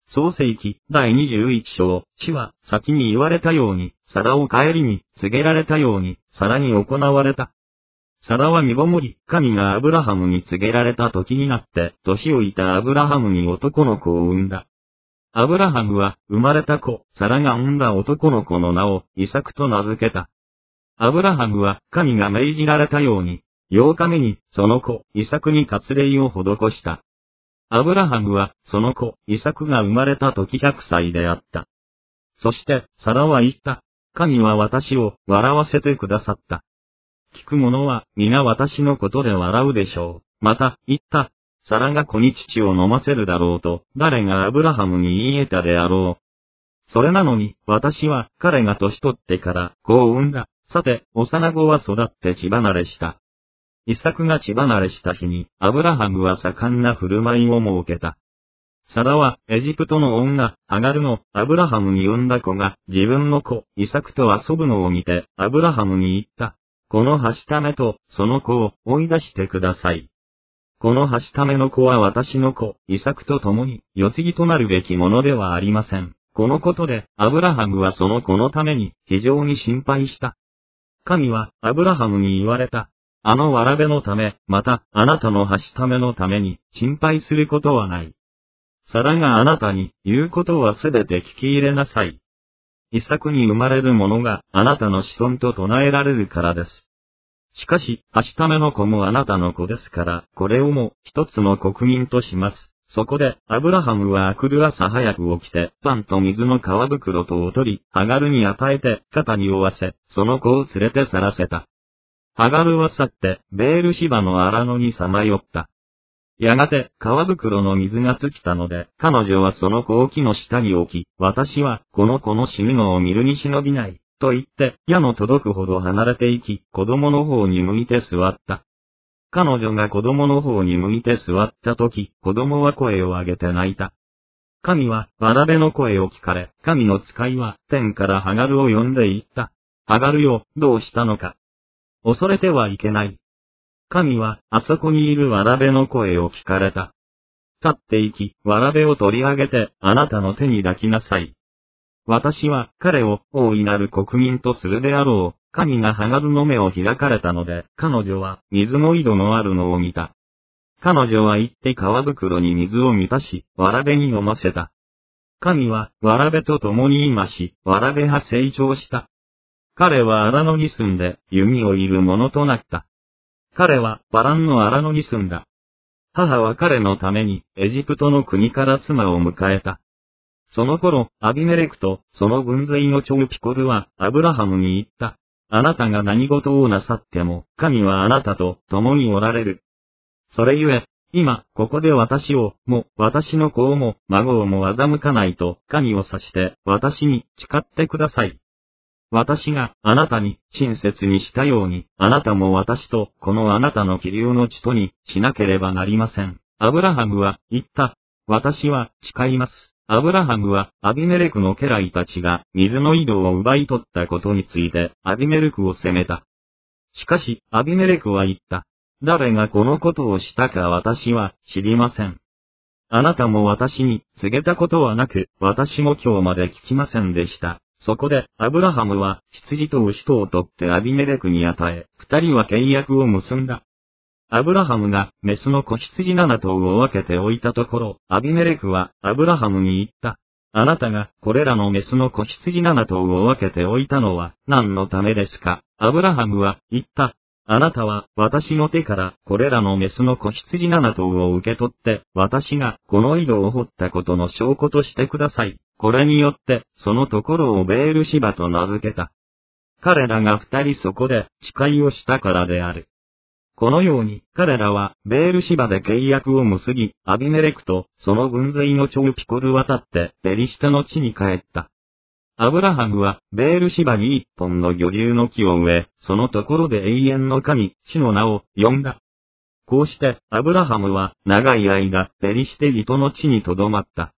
創世記第21章、地は先に言われたように、サラを帰りに告げられたように、サラに行われた。サラは身ごもり、神がアブラハムに告げられた時になって、年老いたアブラハムに男の子を産んだ。アブラハムは生まれた子、サラが産んだ男の子の名をイサクと名付けた。アブラハムは神が命じられたように、8日目にその子、イサクに割礼を施した。アブラハムはその子、イサクが生まれた時100歳であった。そして、サラは言った。神は私を笑わせてくださった。聞く者は皆私のことで笑うでしょう。また、言った。サラが子に乳を飲ませるだろうと、誰がアブラハムに言えたであろう。それなのに、私は彼が年取ってから子を産んだ。さて、幼子は育って血離れした。イサクが血離れした日に、アブラハムは盛んな振る舞いを設けた。サラは、エジプトの女、ハガルのアブラハムに産んだ子が、自分の子、イサクと遊ぶのを見て、アブラハムに言った。このはしためと、その子を追い出してください。このはしための子は私の子、イサクと共に、世継ぎとなるべきものではありません。このことで、アブラハムはその子のために、非常に心配した。神は、アブラハムに言われた。あのわらべのため、また、あなたのはしためのために、心配することはない。サラがあなたに言うことはすべて聞き入れなさい。イサクに生まれる者があなたの子孫と唱えられるからです。しかし、はしための子もあなたの子ですから、これをも一つの国民とします。そこで、アブラハムは明くる朝早く起きて、パンと水の皮袋とを取り、ハガルに与えて、肩に負わせ、その子を連れて去らせた。ハガルは去って、ベールシバの荒野にさまよった。やがて、皮袋の水が尽きたので、彼女はその子を木の下に置き、私は、この子の死ぬのを見るに忍びない、と言って、矢の届くほど離れて行き、子供の方に向いて座った。彼女が子供の方に向いて座った時、子供は声を上げて泣いた。神は、わらべの声を聞かれ、神の使いは、天からハガルを呼んで言った。ハガルよ、どうしたのか。恐れてはいけない。神は、あそこにいるわらべの声を聞かれた。立って行き、わらべを取り上げて、あなたの手に抱きなさい。私は、彼を、大いなる国民とするであろう。神がハガルの目を開かれたので、彼女は、水の井戸のあるのを見た。彼女は行って皮袋に水を満たし、わらべに飲ませた。神は、わらべと共にいまし、わらべは成長した。彼は荒野に住んで、弓を射る者となった。彼は、パランの荒野に住んだ。母は彼のために、エジプトの国から妻を迎えた。その頃、アビメレクと、その軍勢の長ピコルは、アブラハムに言った。あなたが何事をなさっても、神はあなたと共におられる。それゆえ、今、ここで私を、も、私の子をも、孫をも欺かないと、神を指して、私に誓ってください。私があなたに親切にしたように、あなたも私とこのあなたの気流の血とにしなければなりません。アブラハムは言った。私は誓います。アブラハムはアビメレクの家来たちが水の井戸を奪い取ったことについてアビメレクを責めた。しかしアビメレクは言った。誰がこのことをしたか私は知りません。あなたも私に告げたことはなく、私も今日まで聞きませんでした。そこで、アブラハムは、羊と牛とを取ってアビメレクに与え、二人は契約を結んだ。アブラハムが、メスの子羊7頭を分けておいたところ、アビメレクは、アブラハムに言った。あなたが、これらのメスの子羊7頭を分けておいたのは、何のためですか。アブラハムは、言った。あなたは、私の手から、これらのメスの子羊7頭を受け取って、私が、この井戸を掘ったことの証拠としてください。これによって、そのところをベールシバと名付けた。彼らが二人そこで誓いをしたからである。このように、彼らは、ベールシバで契約を結び、アビメレクと、その軍勢の長ピコル渡って、ペリシテの地に帰った。アブラハムは、ベールシバに一本の魚竜の木を植え、そのところで永遠の神、主の名を呼んだ。こうして、アブラハムは、長い間、ペリシテ人の地に留まった。